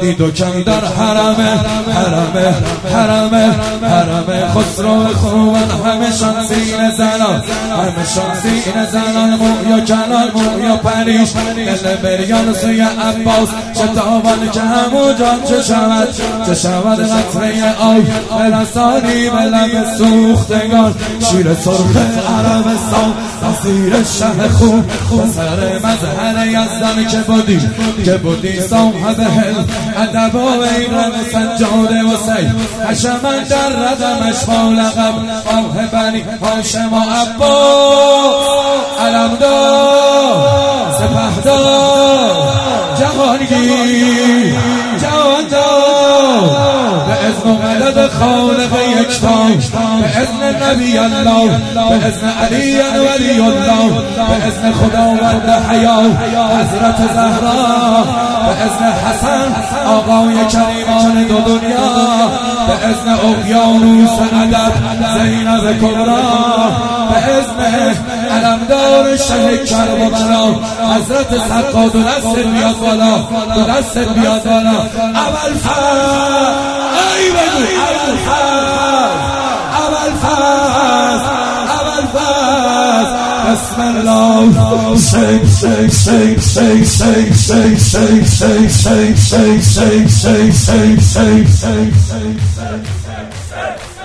دید و کم در حرم خسرو خوبان، همشان سینه زنان مویا کنان مویا پریش، دل بریان سوی عباس شتابان که همونجا چه شود قطره آب برسانی به لب سوختگان، شیر سرخ عربستان اسیر شه خوب پسر مظهر یزدان که بودی صاحب حلم ادب و ایران سجاده و سید حشمن در ردمش فالقب آه بنی هاشم و عباس علمدار سپهدار جهانگیر جواندار به اذن و مدد خالق یکتا، به اذن نبی الله، به اذن علی ولی الله، به اذن خداوند حیا حضرت زهرا، به اذن حسن آقای کریمان دو دنیا، به اذن اقیانوس ادب زینب کبرا، به اذن علمدار شه کربلا حضرت سقا دو دست بیاد بالا، دو دست بیاد بالا. اول فرض ای بگو اول فرض بسم الله شیک